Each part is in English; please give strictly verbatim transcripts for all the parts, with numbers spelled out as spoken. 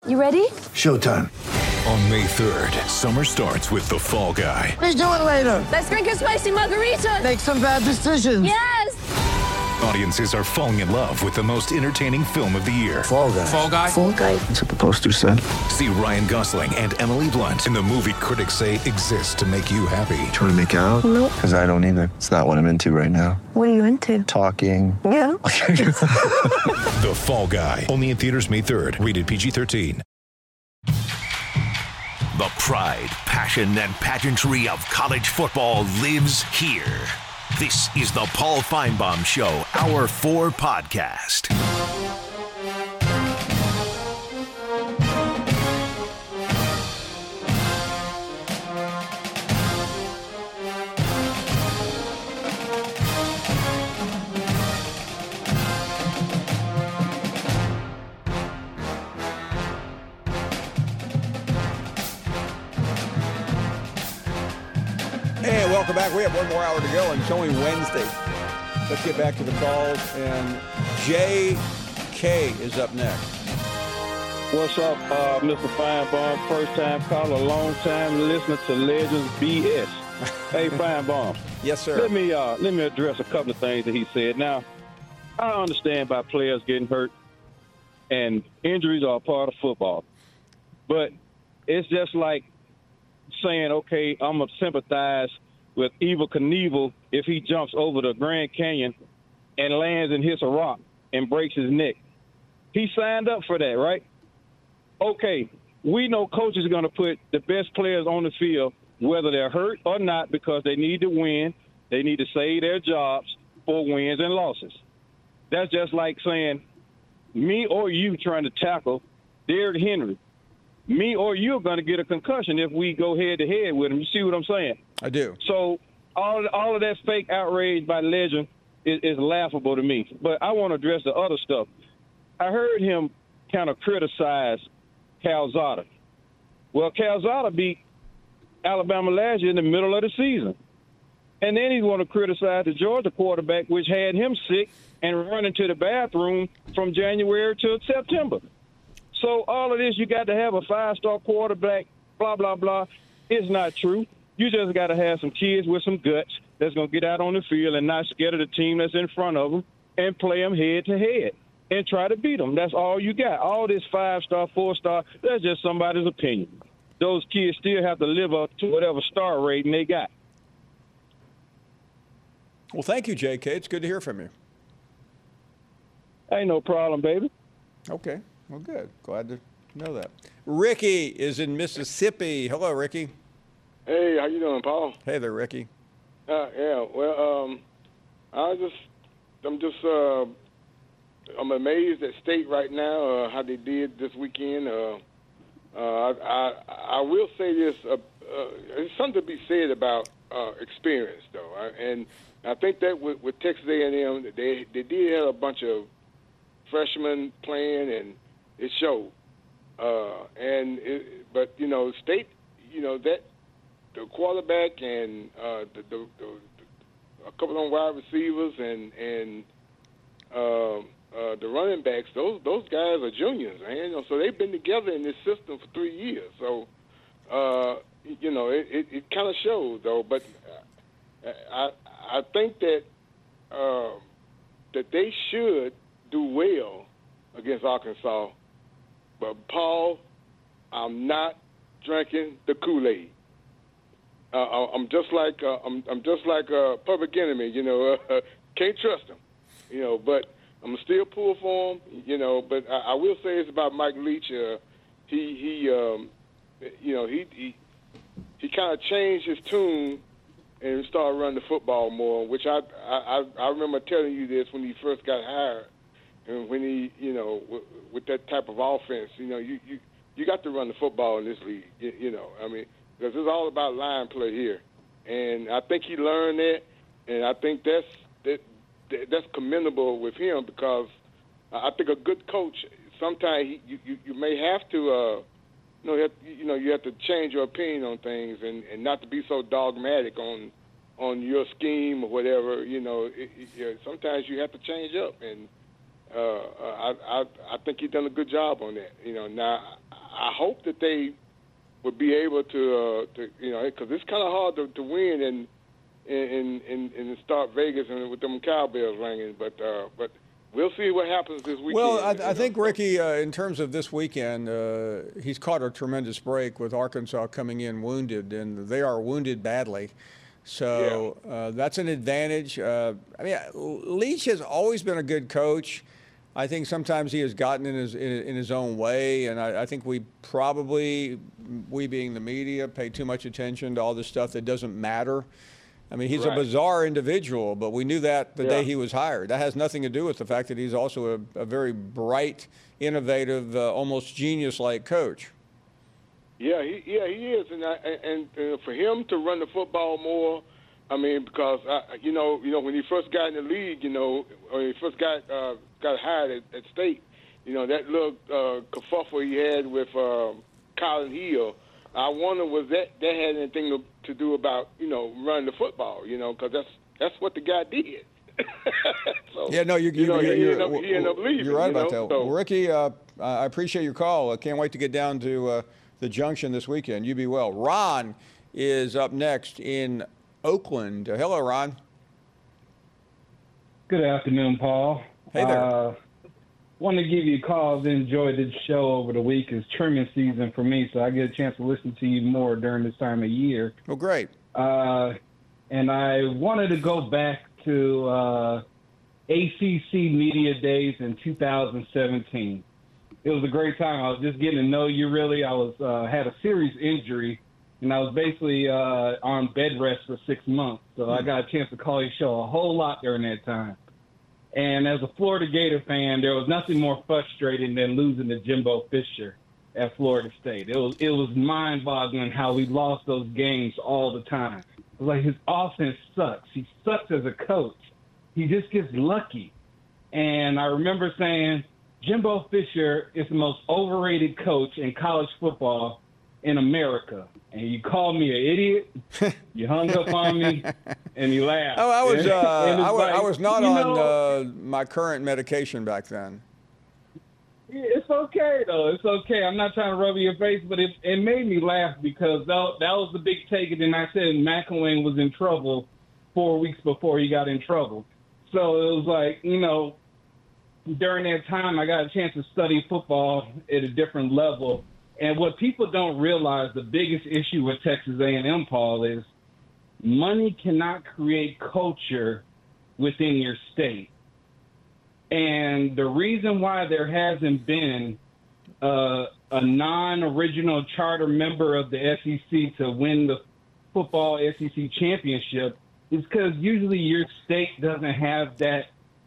You ready? Showtime. On May third, summer starts with The Fall Guy. Let's do it later. Let's drink a spicy margarita. Make some bad decisions. Yes! Audiences are falling in love with the most entertaining film of the year. Fall Guy. Fall Guy? Fall Guy. That's what the poster said. See Ryan Gosling and Emily Blunt in the movie critics say exists to make you happy. Trying to make it out? Nope. Because I don't either. It's not what I'm into right now. What are you into? Talking. Yeah. The Fall Guy. Only in theaters May third. Rated P G thirteen. The pride, passion, and pageantry of college football lives here. This is the Paul Finebaum Show, Hour four podcast. Hey, welcome back. We have one more hour to go, and it's only Wednesday. Let's get back to the calls, and J K is up next. What's up, uh, Mister Finebaum? First time caller, long time listener to Legends B S. Hey, Finebaum. Yes, sir. Let me uh, let me address a couple of things that he said. Now, I understand about players getting hurt, and injuries are a part of football. But it's just like saying, okay, I'm going to sympathize with Evel Knievel if he jumps over the Grand Canyon and lands and hits a rock and breaks his neck. He signed up for that, right? Okay, we know coaches are going to put the best players on the field, whether they're hurt or not, because they need to win. They need to save their jobs for wins and losses. That's just like saying me or you trying to tackle Derrick Henry. Me or you are going to get a concussion if we go head-to-head with him. You see what I'm saying? I do. So all, all of that fake outrage by Legend is, is laughable to me. But I want to address the other stuff. I heard him kind of criticize Calzada. Well, Calzada beat Alabama last year in the middle of the season. And then he's going to criticize the Georgia quarterback, which had him sick and running to the bathroom from January to September. So all of this, you got to have a five-star quarterback, blah, blah, blah. It's not true. You just got to have some kids with some guts that's going to get out on the field and not scared of the team that's in front of them and play them head-to-head and try to beat them. That's all you got. All this five-star, four-star, that's just somebody's opinion. Those kids still have to live up to whatever star rating they got. Well, thank you, J K. It's good to hear from you. Ain't no problem, baby. Okay. Well, good. Glad to know that. Ricky is in Mississippi. Hello, Ricky. Hey, how you doing, Paul? Hey there, Ricky. Uh, yeah, well, um, I just, I'm just, uh, I'm amazed at State right now, uh, how they did this weekend. Uh, uh, I, I, I will say this, uh, uh, there's something to be said about uh, experience, though, I, and I think that with, with Texas A and M, they they did have a bunch of freshmen playing, and it showed. Uh, and it, but you know, State, you know that the quarterback and uh, the, the, the a couple of wide receivers and and uh, uh, the running backs, those those guys are juniors, man. You know, so they've been together in this system for three years. So uh, you know, it, it, it kind of shows, though. But I I think that uh, that they should do well against Arkansas. But Paul, I'm not drinking the Kool-Aid. Uh, I'm just like uh, I'm, I'm just like a Public Enemy, you know. Uh, can't trust him, you know. But I'm still pull for him, you know. But I, I will say it's about Mike Leach. Uh, he he, um, you know, he he he kind of changed his tune and started running the football more. Which I I I remember telling you this when he first got hired, and when he you know with, with that type of offense, you know, you you you got to run the football in this league, you, you know. I mean. Because it's all about line play here, and I think he learned that, and I think that's that, that's commendable with him because I think a good coach sometimes he, you, you you may have to uh, you know you, have, you know you have to change your opinion on things and, and not to be so dogmatic on on your scheme or whatever. You know, it, it, sometimes you have to change up, and Uh, I, I I think he's done a good job on that. You know, now I hope that they would be able to, uh, to you know, because it's kind of hard to, to win in in in in start Vegas and with them cowbells ringing. But uh, but we'll see what happens this weekend. Well, I, I think Ricky, uh, in terms of this weekend, uh, he's caught a tremendous break with Arkansas coming in wounded, and they are wounded badly. So yeah. uh, that's an advantage. Uh, I mean, Leach has always been a good coach. I think sometimes he has gotten in his in, in his own way, and I, I think we probably, we being the media, pay too much attention to all this stuff that doesn't matter. I mean, he's right. a bizarre individual, but we knew that the yeah. day he was hired. That has nothing to do with the fact that he's also a, a very bright, innovative, uh, almost genius-like coach. Yeah, he yeah he is, and I, and, and for him to run the football more, I mean, because I, you know you know when he first got in the league, you know when he first got uh, got hired at, at State, you know that little uh, kerfuffle he had with uh, Colin Hill. I wonder was that that had anything to, to do about you know running the football, you know, because that's that's what the guy did. so, yeah, no, you, you, you know, you're, he, you're, ended up, he ended up leaving. You're right you know? about that. So, well, Ricky, uh, I appreciate your call. I can't wait to get down to uh, the Junction this weekend. You be well. Ron is up next in Oakland. Uh, hello, Ron. Good afternoon, Paul. Hey there. Uh, want to give you a call. I've enjoyed this show over the week. It's trimming season for me, so I get a chance to listen to you more during this time of year. Oh, great. Uh, and I wanted to go back to uh, A C C Media Days in two thousand seventeen. It was a great time. I was just getting to know you, really. I was uh, had a serious injury, and I was basically uh, on bed rest for six months. So mm-hmm. I got a chance to call your show a whole lot during that time. And as a Florida Gator fan, there was nothing more frustrating than losing to Jimbo Fisher at Florida State. It was it was mind-boggling how we lost those games all the time. It was like his offense sucks. He sucks as a coach. He just gets lucky. And I remember saying, Jimbo Fisher is the most overrated coach in college football in America. And you called me an idiot, you hung up on me, and you laughed. Oh, I was, uh, I, was like, I was not you on know, uh, my current medication back then. It's okay, though. It's okay. I'm not trying to rub your face, but it, it made me laugh because that, that was the big take. And then I said McElwain was in trouble four weeks before he got in trouble. So it was like, you know, during that time, I got a chance to study football at a different level. And what people don't realize, the biggest issue with Texas A and M, Paul, is money cannot create culture within your state. And the reason why there hasn't been uh, a non-original charter member of the S E C to win the football S E C championship is because usually your state doesn't have that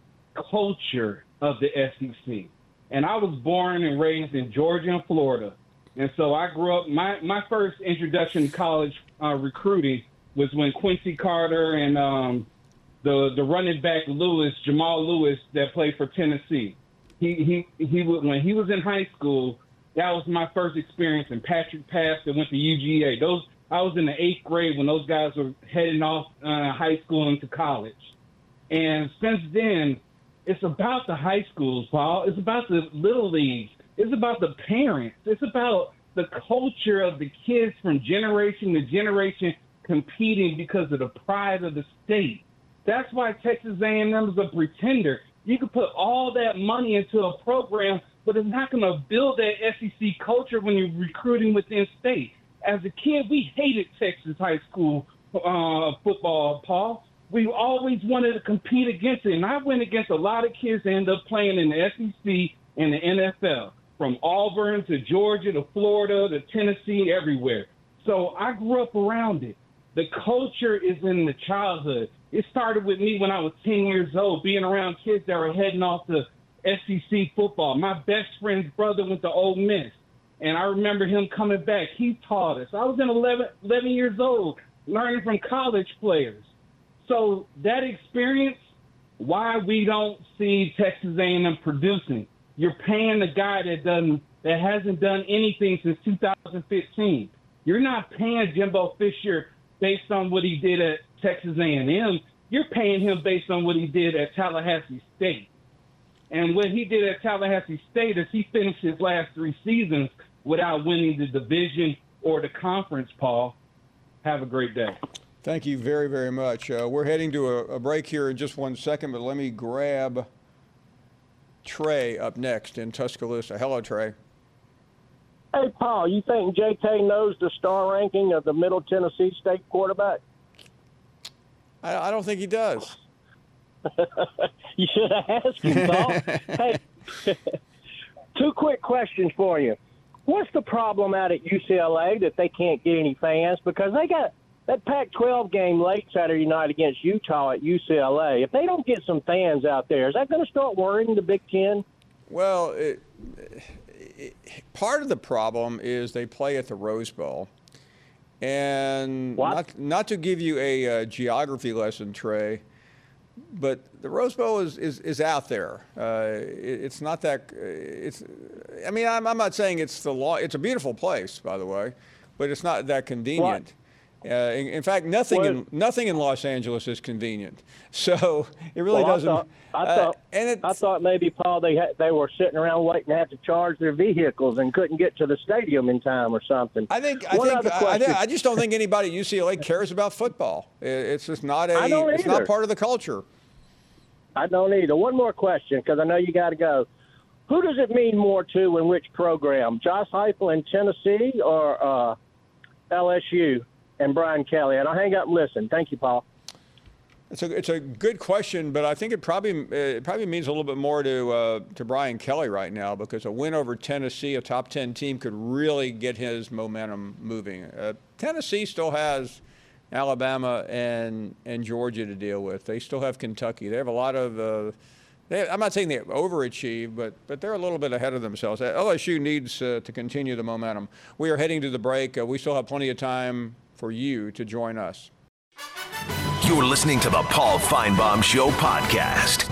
culture of the S E C. And I was born and raised in Georgia and Florida. And so I grew up, my, my first introduction to college uh, recruiting was when Quincy Carter and um, the the running back Lewis, Jamal Lewis, that played for Tennessee. He he he when he was in high school, that was my first experience. And Patrick Pass that went to U G A. Those I was in the eighth grade when those guys were heading off uh, high school into college. And since then, it's about the high schools, Paul. It's about the little leagues. It's about the parents. It's about the culture of the kids from generation to generation competing because of the pride of the state. That's why Texas A and M is a pretender. You can put all that money into a program, but it's not going to build that S E C culture when you're recruiting within state. As a kid, we hated Texas high school uh, football, Paul. We always wanted to compete against it, and I went against a lot of kids that ended up playing in the S E C and the N F L. From Auburn to Georgia to Florida to Tennessee, everywhere. So I grew up around it. The culture is in the childhood. It started with me when I was ten years old, being around kids that were heading off to S E C football. My best friend's brother went to Ole Miss, and I remember him coming back. He taught us. I was in eleven, eleven years old, learning from college players. So that experience, why we don't see Texas A and M producing. You're paying a guy that doesn't, that hasn't done anything since two thousand fifteen. You're not paying Jimbo Fisher based on what he did at Texas A and M. You're paying him based on what he did at Tallahassee State. And what he did at Tallahassee State is he finished his last three seasons without winning the division or the conference, Paul. Have a great day. Thank you very, very much. Uh, we're heading to a, a break here in just one second, but let me grab Trey up next in Tuscaloosa. Hello, Trey. Hey, Paul, you think J K knows the star ranking of the Middle Tennessee State quarterback? I, I don't think he does. You should have asked him, Paul. Hey, two quick questions for you. What's the problem out at U C L A that they can't get any fans? Because they got that Pac twelve game late Saturday night against Utah at U C L A. If they don't get some fans out there, is that going to start worrying the Big Ten? Well, it, it, part of the problem is they play at the Rose Bowl. And not, not to give you a uh, geography lesson, Trey, but the Rose Bowl is, is, is out there. Uh, it, it's not that it's. I mean, I'm, I'm not saying it's the law. It's a beautiful place, by the way, but it's not that convenient. Uh, in, in fact, nothing well, in nothing in Los Angeles is convenient. So it really well, doesn't. I thought, I uh, thought, and it, I thought maybe, Paul, they had, they were sitting around waiting to have to charge their vehicles and couldn't get to the stadium in time or something. I think. I One think. other I, question. I, I just don't think anybody at U C L A cares about football. It, it's just not a. I don't it's not either. part of the culture. I don't either. One more question, because I know you got to go. Who does it mean more to in which program? Josh Heupel in Tennessee or uh, L S U and Brian Kelly? And I'll hang up and listen. Thank you, Paul. It's a it's a good question, but I think it probably it probably means a little bit more to uh, to Brian Kelly right now, because a win over Tennessee, a top ten team, could really get his momentum moving. Uh, Tennessee still has Alabama and and Georgia to deal with. They still have Kentucky. They have a lot of. Uh, they, I'm not saying they overachieved, but but they're a little bit ahead of themselves. L S U needs uh, to continue the momentum. We are heading to the break. Uh, we still have plenty of time for you to join us. You're listening to the Paul Feinbaum Show podcast.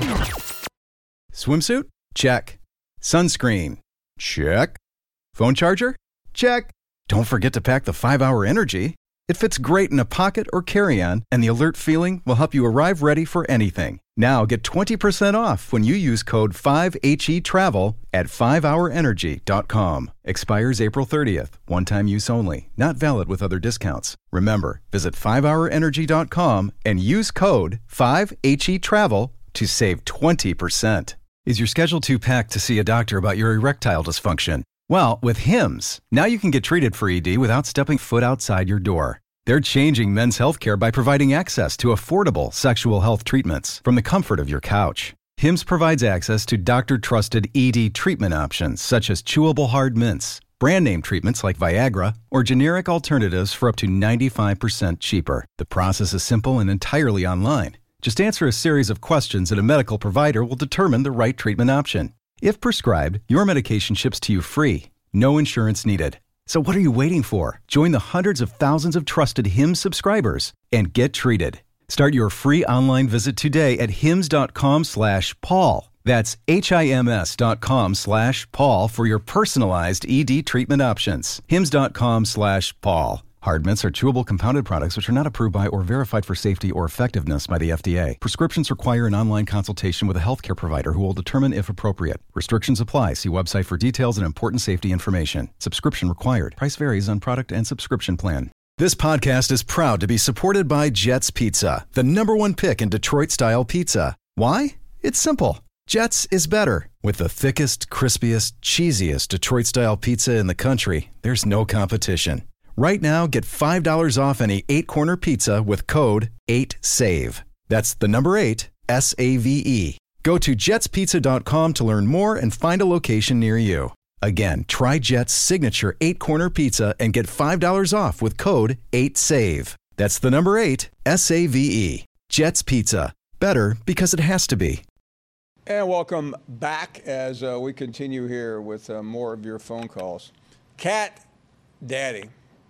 Swimsuit? Check. Sunscreen? Check. Phone charger? Check. Don't forget to pack the five hour Energy. It fits great in a pocket or carry-on, and the alert feeling will help you arrive ready for anything. Now get twenty percent off when you use code five H E travel at five hour energy dot com. Expires April thirtieth. One-time use only. Not valid with other discounts. Remember, visit five hour energy dot com and use code five H E travel to save twenty percent. Is your schedule too packed to see a doctor about your erectile dysfunction? Well, with Hims, now you can get treated for E D without stepping foot outside your door. They're changing men's healthcare by providing access to affordable sexual health treatments from the comfort of your couch. Hims provides access to doctor-trusted E D treatment options such as chewable hard mints, brand name treatments like Viagra, or generic alternatives for up to ninety-five percent cheaper. The process is simple and entirely online. Just answer a series of questions and a medical provider will determine the right treatment option. If prescribed, your medication ships to you free. No insurance needed. So what are you waiting for? Join the hundreds of thousands of trusted Hims subscribers and get treated. Start your free online visit today at hims dot com slash Paul. That's H-I-M-S dot com slash Paul for your personalized E D treatment options. hims dot com slash Paul. Hard mints are chewable compounded products which are not approved by or verified for safety or effectiveness by the F D A. Prescriptions require an online consultation with a healthcare provider who will determine if appropriate. Restrictions apply. See website for details and important safety information. Subscription required. Price varies on product and subscription plan. This podcast is proud to be supported by Jets Pizza, the number one pick in Detroit-style pizza. Why? It's simple. Jets is better. With the thickest, crispiest, cheesiest Detroit-style pizza in the country, there's no competition. Right now, get five dollars off any eight-corner pizza with code eight save. That's the number eight, S A V E. Go to jets pizza dot com to learn more and find a location near you. Again, try Jet's signature eight-corner pizza and get five dollars off with code eight save. That's the number eight, S A V E. Jet's Pizza. Better because it has to be. And welcome back as uh, we continue here with uh, more of your phone calls. Cat Daddy.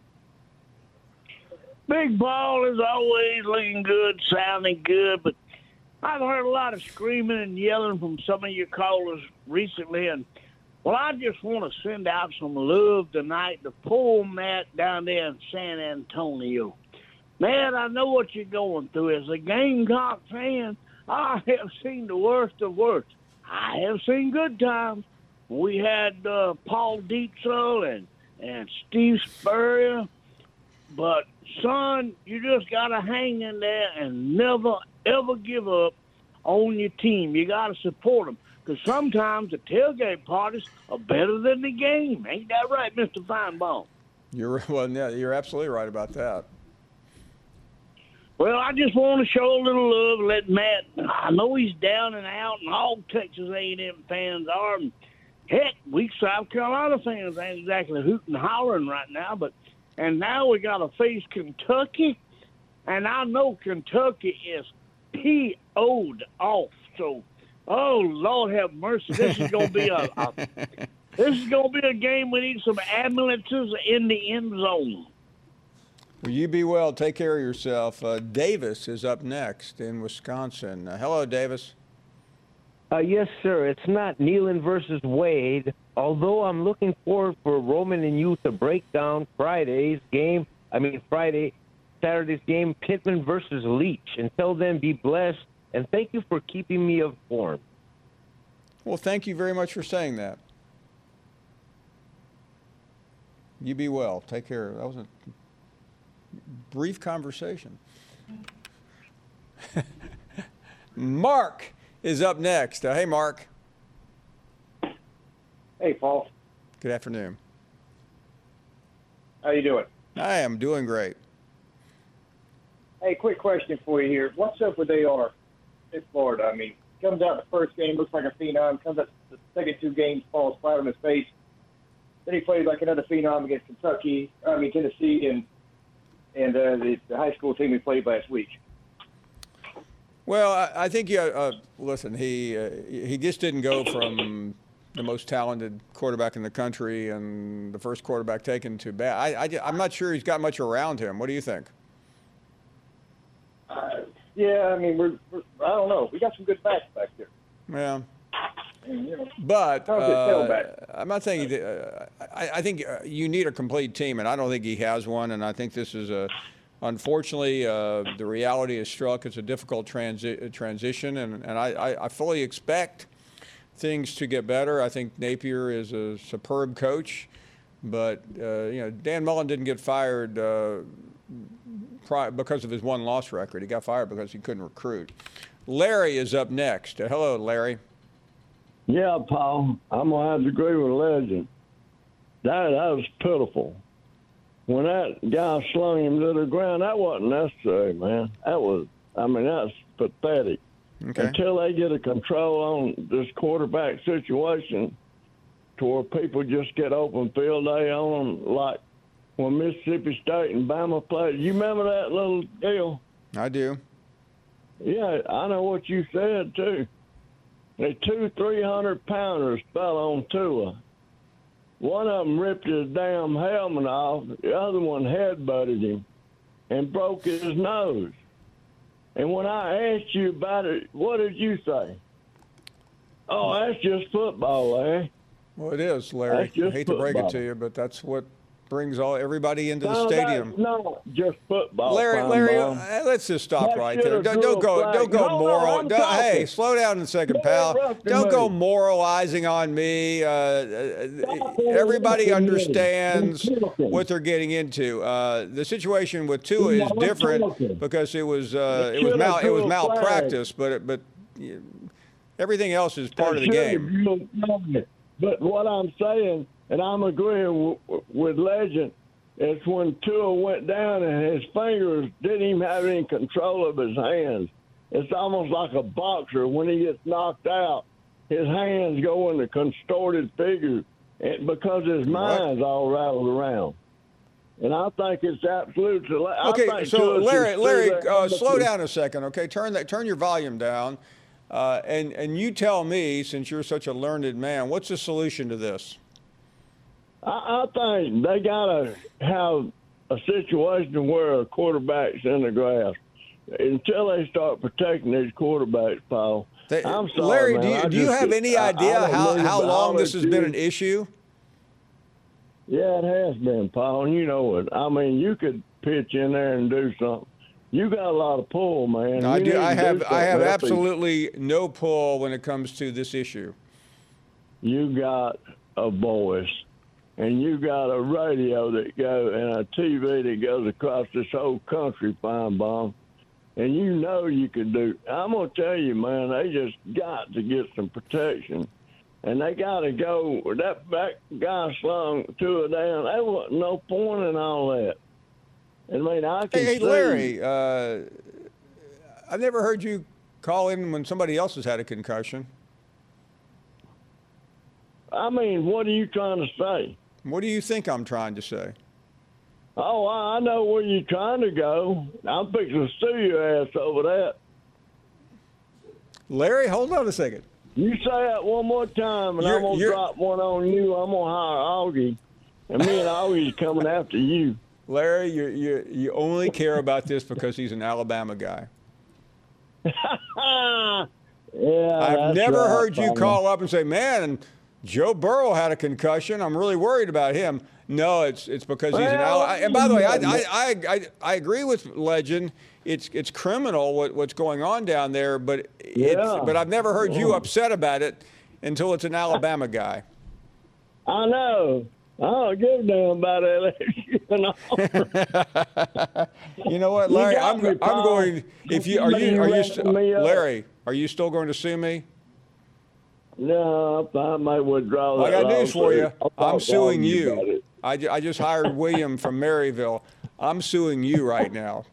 Big Ball is always looking good, sounding good, but I've heard a lot of screaming and yelling from some of your callers recently, and well, I just want to send out some love tonight to poor Matt down there in San Antonio. Man, I know what you're going through. As a Gamecock fan, I have seen the worst of worst. I have seen good times. We had uh, Paul Dietzel and, and Steve Spurrier. But, son, you just got to hang in there and never, ever give up on your team. You got to support them. Because sometimes the tailgate parties are better than the game. Ain't that right, Mister Feinbaum? You're, well, yeah, you're absolutely right about that. Well, I just want to show a little love and let Matt, I know he's down and out, and all Texas A and M fans are. And heck, we South Carolina fans ain't exactly hooting and hollering right now. But And now we got to face Kentucky, and I know Kentucky is P O'd off. So, oh, Lord have mercy, this is going to be a, a this is going to be a game we need some ambulances in the end zone. Well, you be well. Take care of yourself. Uh, Davis is up next in Wisconsin. Uh, hello, Davis. Uh, yes, sir. It's not Neyland versus Wade, although I'm looking forward for Roman and you to break down Friday's game. I mean, Friday, Saturday's game, Pittman versus Leach. Until then, be blessed, and thank you for keeping me informed. Well, thank you very much for saying that. You be well. Take care. That was a brief conversation. Mark is up next. Uh, hey, Mark. Hey, Paul. Good afternoon. How you doing? I am doing great. Hey, quick question for you here. What's up with A R in Florida? I mean, comes out the first game, looks like a phenom. Comes out the second two games, falls flat on his face. Then he plays like another phenom against Kentucky, I mean Tennessee, and and uh, the, the high school team he played last week. Well, I, I think you. Uh, listen, he uh, he just didn't go from the most talented quarterback in the country and the first quarterback taken to bad. I, I I'm not sure he's got much around him. What do you think? Uh, yeah, I mean, we're, we're I don't know. We got some good backs back there. Yeah. And, you know, But how's it feel uh, back? I'm not saying he, uh, I, I think uh, you need a complete team, and I don't think he has one. And I think this is a, unfortunately, uh, the reality is struck. It's a difficult transi- transition, and and I, I, I fully expect things to get better. I think Napier is a superb coach, but uh, you know, Dan Mullen didn't get fired uh, pri- because of his one-loss record. He got fired because he couldn't recruit. Larry is up next. Uh, hello, Larry. Yeah, Paul, I'm going to have to agree with Legend. That, that was pitiful. When that guy slung him to the ground, that wasn't necessary, man. That was, I mean, that's pathetic. Okay. Until they get a control on this quarterback situation to where people just get open field day on them, like when Mississippi State and Bama played. You remember that little deal? I do. Yeah, I know what you said, too. The two three hundred pounders fell on Tua. One of them ripped his damn helmet off. The other one headbutted him and broke his nose. And when I asked you about it, what did you say? Oh, that's just football, Larry. Well, it is, Larry. That's just I hate to break it football. to you, but that's what brings all everybody into the No, stadium. that's not just football. Larry, Larry, Feinbaum. uh, let's just stop That right should there. have Don't, drew don't a go, flag. don't go No, no, moral. I'm don't- hey, talking. slow down a second, You're pal. interrupting Don't go me. moralizing on me. Uh, uh, everybody interrupting me. understands I'm talking. what they're getting into. Uh, the situation with Tua Yeah, is I'm different talking. because it was uh, They it was should mal have it was drew a flag. malpractice, but it, but yeah, everything else is part of the They should game. have drew a flag. But what I'm saying, and I'm agreeing w- with Legend, is when Tua went down and his fingers didn't even have any control of his hands. It's almost like a boxer. When he gets knocked out, his hands go in a contorted figure and because his mind's all rattled around. And I think it's absolutely. I Okay, think so Tua should Larry, stay Larry, there. uh, slow down a second, okay? Turn that, turn your volume down, uh, and and you tell me, since you're such a learned man, what's the solution to this? I, I think they got to have a situation where a quarterback's in the grass until they start protecting these quarterbacks, Paul. They, I'm sorry, Larry, man. do you, I do you just- have any I- I idea don't how, mean how to long this holler has at been you. an issue? Yeah, it has been, Paul, and you know it. I mean, you could pitch in there and do something. You got a lot of pull, man. No, I You do. need I to have. do I have something. absolutely no pull when it comes to this issue. You got a voice, and you got a radio that goes and a T V that goes across this whole country, Feinbaum. And you know you can do. I'm gonna tell you, man. They just got to get some protection, and they got to go. That back guy slung two of down. There wasn't no point in all that. I mean, I can Hey, hey see. Larry, uh, I've never heard you call in when somebody else has had a concussion. I mean, what are you trying to say? What do you think I'm trying to say? Oh, I I know where you're trying to go. I'm fixing to sue your ass over that. Larry, hold on a second. You say that one more time, and You're- I'm going to you're- drop one on you. I'm going to hire Augie, and me and Augie's coming after you. Larry, you you you only care about this because he's an Alabama guy. Yeah, I've that's never right, heard you Tommy. call up and say, "Man, Joe Burrow had a concussion. I'm really worried about him." No, it's it's because he's an Well, Alabama. And by the way, I I, I I I agree with Legend. It's it's criminal what, what's going on down there, but it's, Yeah. but I've never heard you Yeah. upset about it until it's an Alabama guy. I know. I don't give a damn about L S U and all. You know what, You Larry? got I'm me, I'm Paul. going. If you are you You are you wrapping st- me up. Larry? Are you still going to sue me? No, I might withdraw Well, I that got news for lawsuit. you. I'll I'm talk to suing Augie about you. it. I, ju- I just hired William from Maryville. I'm suing you right now.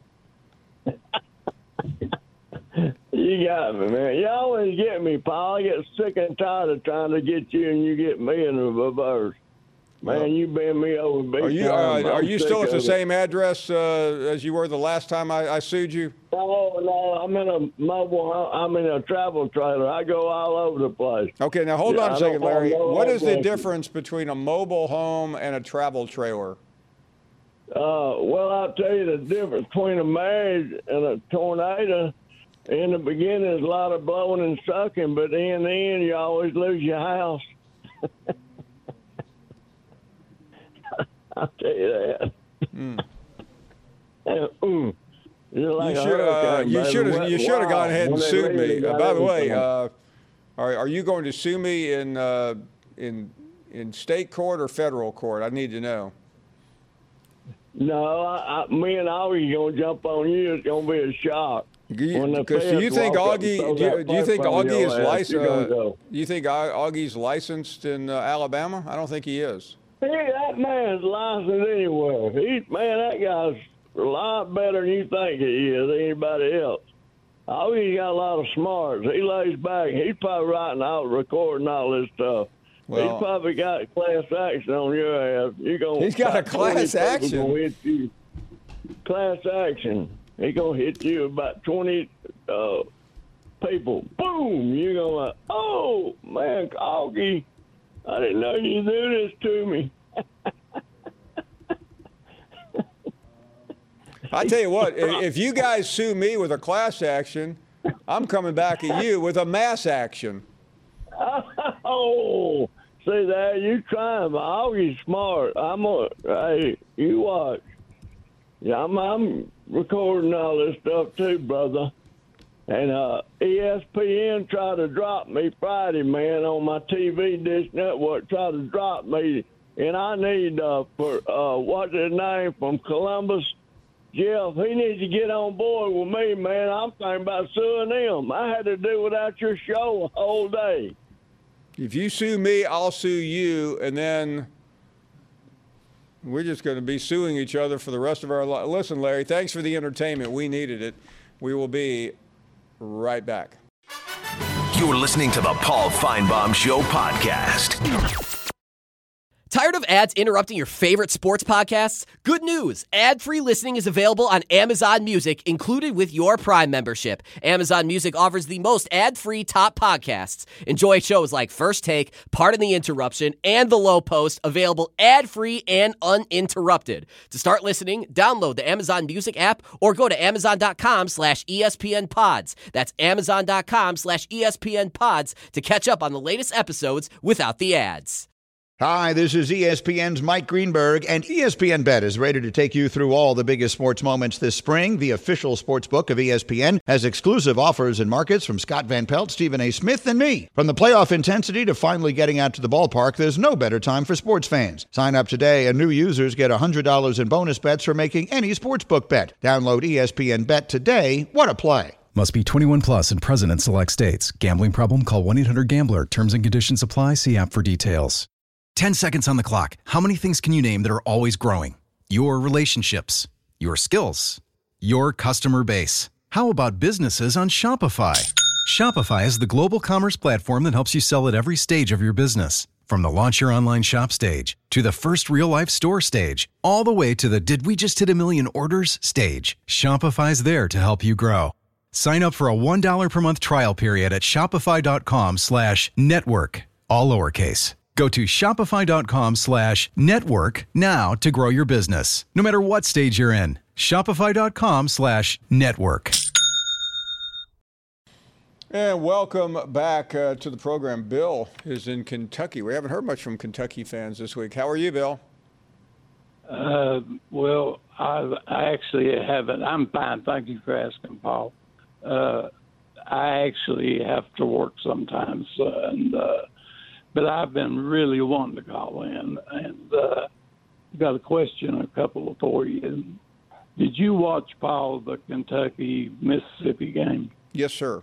You got me, man. You always get me, Paul. I get sick and tired of trying to get you, and you get me in the reverse. Man, you bend me over big Are you time. uh, are I'm you sick still at the of it. same address uh, as you were the last time I, I sued you? No, no, I'm in a mobile. I'm in a travel trailer. I go all over the place. Okay, now hold Yeah, on a I second, don't have Larry. no What is the addresses. difference between a mobile home and a travel trailer? Uh, well, I'll tell you the difference between a marriage and a tornado. In the beginning, there's a lot of blowing and sucking, but in the end, you always lose your house. I'll tell you that. Mm. Mm. You're like you a should uh, hurricane, you baby. should have Wet you should have wild. gone ahead and When they sued leave, me. they Uh, got by the way, everything. uh, are are you going to sue me in uh, in in state court or federal court? I need to know. No, I, I, me and Augie gonna jump on you. It's gonna be a shock. When the Because do you feds think walk up and Augie? throw Do you, that do you think pipe on Augie your is ass, licensed? you gonna Uh, go. do you think Au- Augie's licensed in uh, Alabama? I don't think he is. Hey, that man's licensed anywhere. He, man, that guy's a lot better than you think he is, anybody else. Oh, he got a lot of smarts. He lays back. He's probably writing out, recording all this stuff. Well- he's probably got class action on your ass. You gonna He's got a about twenty class people action? Gonna hit you. Class action. He gonna hit you about twenty uh, people. Boom! You gonna like, oh man, Augie, I didn't know you do this to me. I tell you what, if, if you guys sue me with a class action, I'm coming back at you with a mass action. Oh, see that? You trying, but Augie's smart. I'm a, hey, you watch. Yeah, I'm, I'm recording all this stuff too, brother. And uh, E S P N tried to drop me Friday, man, on my T V Dish Network. Tried to drop me, and I need uh, for uh, what's his name from Columbus, Jeff. He needs to get on board with me, man. I'm thinking about suing him. I had to do without your show a whole day. If you sue me, I'll sue you, and then we're just going to be suing each other for the rest of our life. Listen, Larry, thanks for the entertainment. We needed it. We will be right back. You're listening to the Paul Feinbaum Show podcast. Tired of ads interrupting your favorite sports podcasts? Good news! Ad-free listening is available on Amazon Music, included with your Prime membership. Amazon Music offers the most ad-free top podcasts. Enjoy shows like First Take, Pardon the Interruption, and The Low Post, available ad-free and uninterrupted. To start listening, download the Amazon Music app or go to amazon.com slash ESPN pods. That's amazon.com slash ESPN pods to catch up on the latest episodes without the ads. Hi, this is E S P N's Mike Greenberg, and E S P N Bet is ready to take you through all the biggest sports moments this spring. The official sports book of E S P N has exclusive offers and markets from Scott Van Pelt, Stephen A. Smith, and me. From the playoff intensity to finally getting out to the ballpark, there's no better time for sports fans. Sign up today, and new users get one hundred dollars in bonus bets for making any sportsbook bet. Download E S P N Bet today. What a play. Must be twenty-one plus and present in select states. Gambling problem? Call one eight hundred gambler. Terms and conditions apply. See app for details. ten seconds on the clock. How many things can you name that are always growing? Your relationships, your skills, your customer base. How about businesses on Shopify? Shopify is the global commerce platform that helps you sell at every stage of your business. From the launch your online shop stage to the first real life store stage, all the way to the did we just hit a million orders stage. Shopify's there to help you grow. Sign up for a one dollar per month trial period at shopify.com slash network, all lowercase. Go to shopify.com slash network now to grow your business, no matter what stage you're in. Shopify.com slash network. And welcome back uh, to the program. Bill is in Kentucky. We haven't heard much from Kentucky fans this week. How are you, Bill? Uh, well, I, I actually haven't. I'm fine. Thank you for asking, Paul. Uh, I actually have to work sometimes, uh, and uh, but I've been really wanting to call in, and uh, got a question, a couple for you. Did you watch, Paul, the Kentucky-Mississippi game? Yes, sir.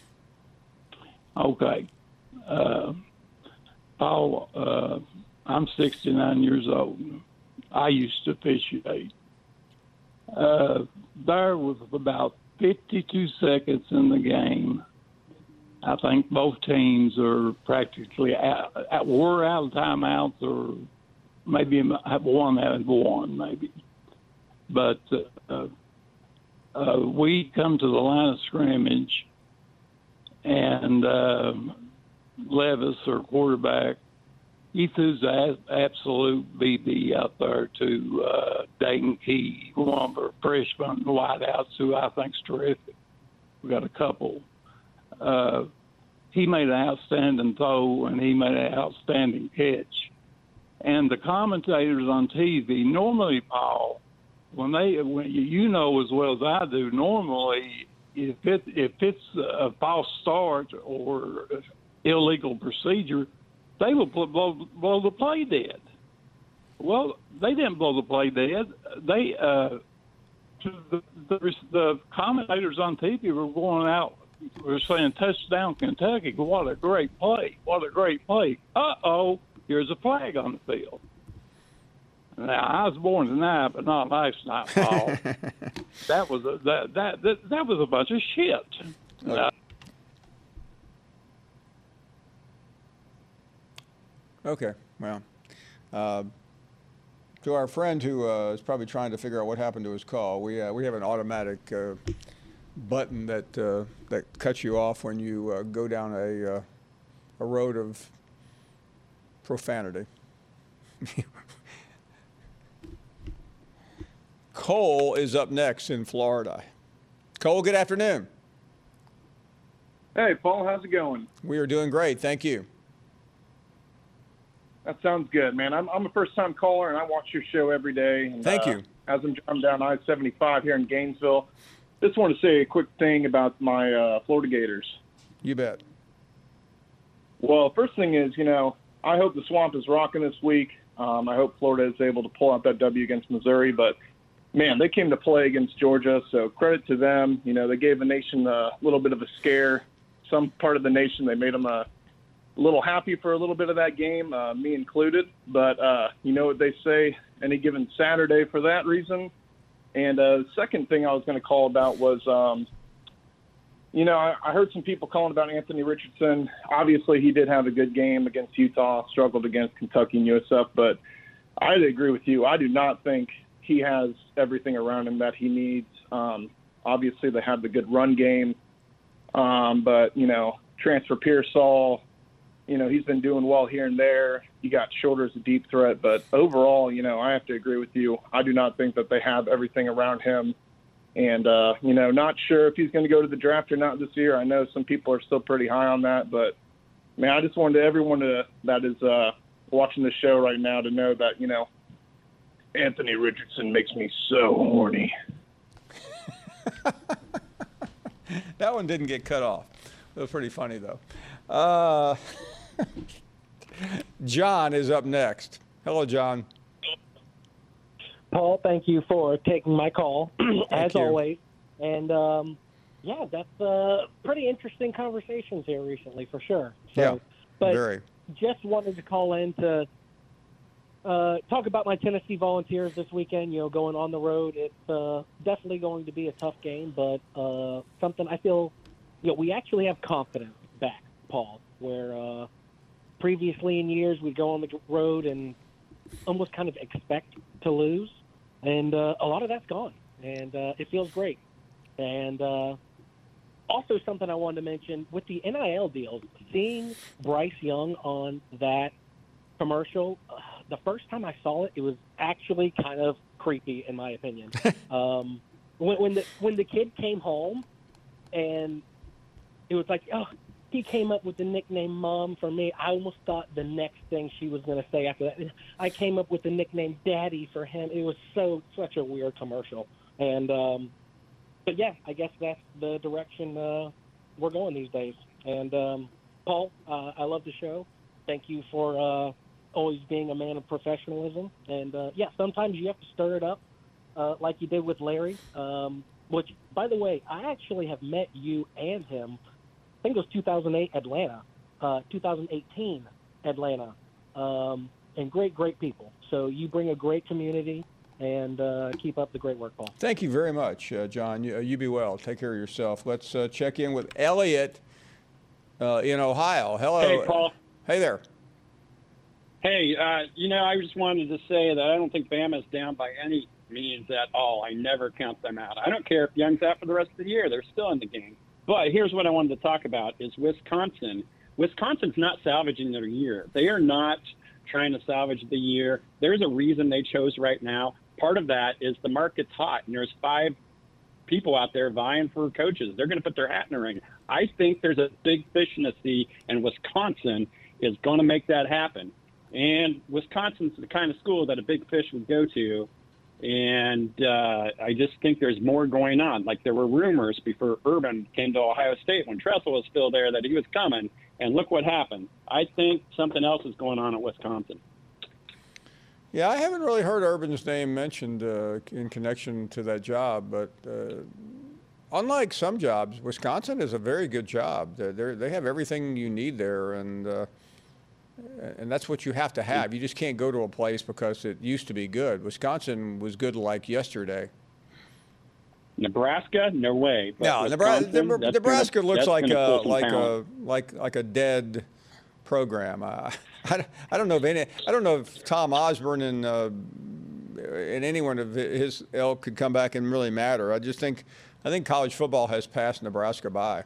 Okay. Uh, Paul, uh, I'm sixty-nine years old. I used to officiate. Uh, there was about fifty-two seconds in the game. I think both teams are practically out, out, were out of timeouts, or maybe one had one, maybe. But uh, uh, we come to the line of scrimmage, and uh, Levis, our quarterback, he threw the absolute B B out there to uh, Dayton Key, one of our freshman wideouts, who I think is terrific. We got a couple. Uh, he made an outstanding throw, and he made an outstanding catch. And the commentators on T V, normally, Paul, when they, when you, you know as well as I do, normally if it if it's a false start or illegal procedure, they will blow, blow the play dead. Well, they didn't blow the play dead. They uh, the, the the commentators on T V were going out, were saying touchdown Kentucky. What a great play! What a great play! Uh oh, here's a flag on the field. Now, I was born tonight, but not last night, Paul. that was a, that, that that that was a bunch of shit. Uh, Okay, well, uh, to our friend who uh, is probably trying to figure out what happened to his call, we uh, we have an automatic uh, button that uh, that cuts you off when you uh, go down a uh, a road of profanity. Cole is up next in Florida. Cole, good afternoon. Hey, Paul, how's it going? We are doing great, thank you. That sounds good, man. I'm I'm a first-time caller, and I watch your show every day. And, Thank uh, you. As I'm driving down I seventy-five here in Gainesville, just want to say a quick thing about my uh, Florida Gators. You bet. Well, first thing is, you know, I hope the Swamp is rocking this week. Um, I hope Florida is able to pull out that W against Missouri. But, man, they came to play against Georgia, so credit to them. You know, they gave the nation a little bit of a scare. Some part of the nation, they made them a a little happy for a little bit of that game, uh, me included. But uh, you know what they say, any given Saturday for that reason. And uh, the second thing I was going to call about was, um, you know, I, I heard some people calling about Anthony Richardson. Obviously, he did have a good game against Utah, struggled against Kentucky and U S F. But I agree with you. I do not think he has everything around him that he needs. Um, obviously, they have the good run game. Um, but, you know, transfer Pearsall, you know, he's been doing well here and there. You got Shorter as a deep threat. But overall, you know, I have to agree with you. I do not think that they have everything around him. And, uh, you know, not sure if he's going to go to the draft or not this year. I know some people are still pretty high on that. But, man, I just wanted everyone to, that is uh, watching the show right now to know that, you know, Anthony Richardson makes me so horny. That one didn't get cut off. It was pretty funny, though. Uh, John is up next. Hello, John. Paul, thank you for taking my call, as you. always. And, um, yeah, that's uh, pretty interesting conversations here recently, for sure. So, Yeah, but very. just wanted to call in to uh, talk about my Tennessee Volunteers this weekend, you know, going on the road. It's uh, definitely going to be a tough game, but uh, something I feel, you know, we actually have confidence back, Paul, where uh, previously in years we'd go on the road and almost kind of expect to lose. And uh, a lot of that's gone, and uh, it feels great. And uh, also something I wanted to mention, with the N I L deals, seeing Bryce Young on that commercial, uh, the first time I saw it, it was actually kind of creepy, in my opinion. um, when, when, the, when the kid came home, and it was like, oh, he came up with the nickname Mom for me. I almost thought the next thing she was going to say after that, I came up with the nickname Daddy for him. It was so such a weird commercial. And, um, but yeah, I guess that's the direction uh, we're going these days. And, um, Paul, uh, I love the show. Thank you for uh, always being a man of professionalism. And, uh, yeah, sometimes you have to stir it up uh, like you did with Larry, um, which, by the way, I actually have met you and him. I think it was two thousand eight Atlanta, uh, two thousand eighteen Atlanta, um, and great, great people. So you bring a great community, and uh, keep up the great work, Paul. Thank you very much, uh, John. You, uh, you be well. Take care of yourself. Let's uh, check in with Elliot uh, in Ohio. Hello. Hey, Paul. Hey there. Hey, uh, you know, I just wanted to say that I don't think Bama's down by any means at all. I never count them out. I don't care if Young's out for the rest of the year. They're still in the game. But here's what I wanted to talk about is Wisconsin. Wisconsin's not salvaging their year. They are not trying to salvage the year. There's a reason they chose right now. Part of that is the market's hot, and there's five people out there vying for coaches. They're going to put their hat in the ring. I think there's a big fish in the sea, and Wisconsin is going to make that happen. And Wisconsin's the kind of school that a big fish would go to. And uh, I just think there's more going on. Like there were rumors before Urban came to Ohio State when Tressel was still there that he was coming. And look what happened. I think something else is going on at Wisconsin. Yeah, I haven't really heard Urban's name mentioned uh, in connection to that job. But uh, unlike some jobs, Wisconsin is a very good job. They're, they're, they have everything you need there. And uh, And that's what you have to have. You just can't go to a place because it used to be good. Wisconsin was good like yesterday. Nebraska, no way. But no, Wisconsin, Nebraska, Nebraska gonna, looks like a like pound. a like like a dead program. I, I, I don't know if any. I don't know if Tom Osborne and uh, and anyone of his ilk could come back and really matter. I just think I think college football has passed Nebraska by.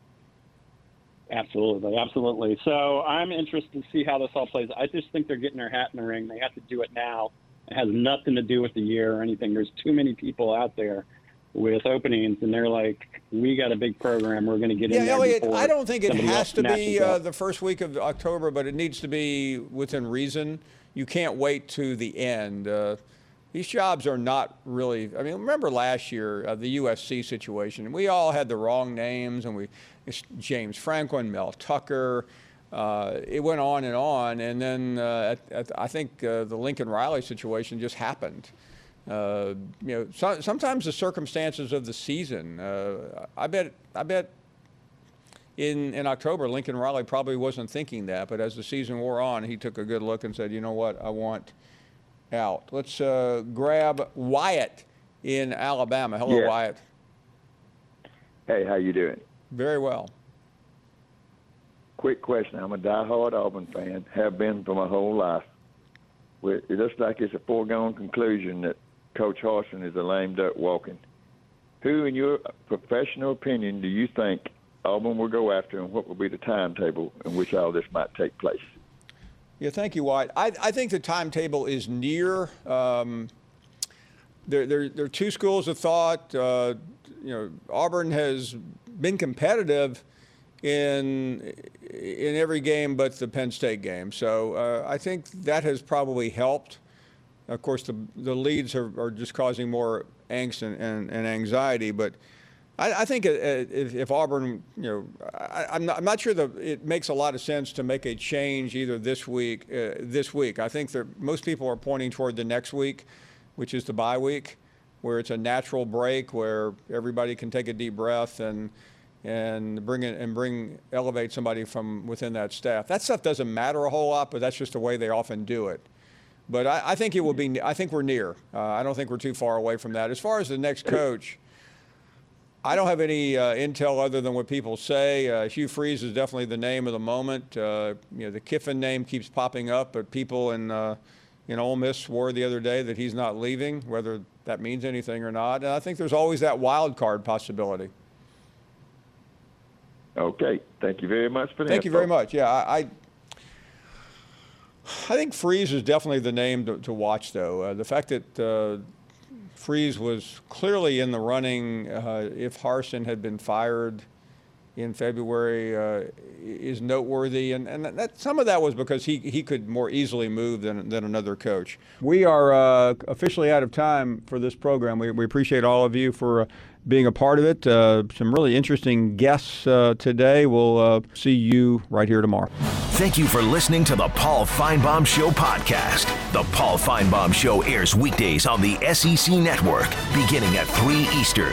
Absolutely, absolutely. So I'm interested to see how this all plays. I just think they're getting their hat in the ring. They have to do it now. It has nothing to do with the year or anything. There's too many people out there with openings, and they're like, we got a big program. We're going to get yeah, in there Elliot, before I don't think it somebody has else to be snatches uh, up. the first week of October, but it needs to be within reason. You can't wait to the end. Uh, these jobs are not really, I mean, remember last year, uh, the U S C situation. We all had the wrong names, and we, it's James Franklin, Mel Tucker. Uh, it went on and on, and then uh, at, at, I think uh, the Lincoln Riley situation just happened. Uh, you know, so, sometimes the circumstances of the season. Uh, I bet. I bet. In in October, Lincoln Riley probably wasn't thinking that, but as the season wore on, he took a good look and said, "You know what? I want out." Let's uh, grab Wyatt in Alabama. Hello, Yeah. Wyatt. Hey, how you doing? Very well. Quick question. I'm a diehard Auburn fan, have been for my whole life. Well, it looks like it's a foregone conclusion that Coach Harsin is a lame duck walking. Who, in your professional opinion, do you think Auburn will go after, and what will be the timetable in which all this might take place? Yeah, thank you, Wyatt. I, I think the timetable is near. Um, there, there, there are two schools of thought. Uh, you know, Auburn has been competitive in in every game but the Penn State game. So uh, I think that has probably helped. Of course, the the leads are, are just causing more angst and, and, and anxiety. But I, I think if, if Auburn, you know, I, I'm not I'm not sure that it makes a lot of sense to make a change either this week. Uh, this week, I think that most people are pointing toward the next week, which is the bye week, where it's a natural break where everybody can take a deep breath and and bring it and bring elevate somebody from within that staff. That stuff doesn't matter a whole lot, but that's just the way they often do it. But I, I think it will be. I think we're near. Uh, I don't think we're too far away from that. As far as the next coach, I don't have any uh, intel other than what people say. Uh, Hugh Freeze is definitely the name of the moment. Uh, you know, the Kiffin name keeps popping up, but people in uh, in Ole Miss swore the other day that he's not leaving, whether that means anything or not. And I think there's always that wild card possibility. Okay. Thank you very much for that. Thank you very much. Yeah, I. I I think Freeze is definitely the name to, to watch, though. Uh, the fact that uh, Freeze was clearly in the running uh, if Harsin had been fired in February uh, is noteworthy, and, and that, some of that was because he, he could more easily move than, than another coach. We are uh, officially out of time for this program. We, we appreciate all of you for uh, being a part of it. Uh, some really interesting guests uh, today. We'll uh, see you right here tomorrow. Thank you for listening to the Paul Feinbaum Show podcast. The Paul Feinbaum Show airs weekdays on the S E C Network, beginning at three Eastern.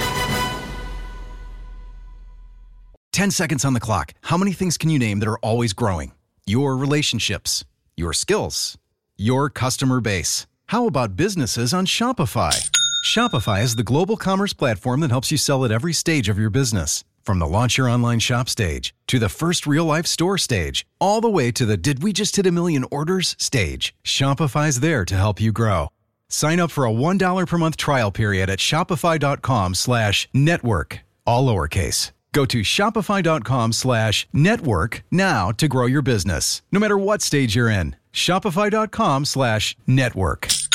Ten seconds on the clock. How many things can you name that are always growing? Your relationships, your skills, your customer base. How about businesses on Shopify? Shopify is the global commerce platform that helps you sell at every stage of your business. From the launch your online shop stage, to the first real-life store stage, all the way to the did we just hit a million orders stage, Shopify's there to help you grow. Sign up for a one dollar per month trial period at shopify.com slash network, all lowercase. Go to shopify.com slash network now to grow your business, no matter what stage you're in. Shopify.com slash network.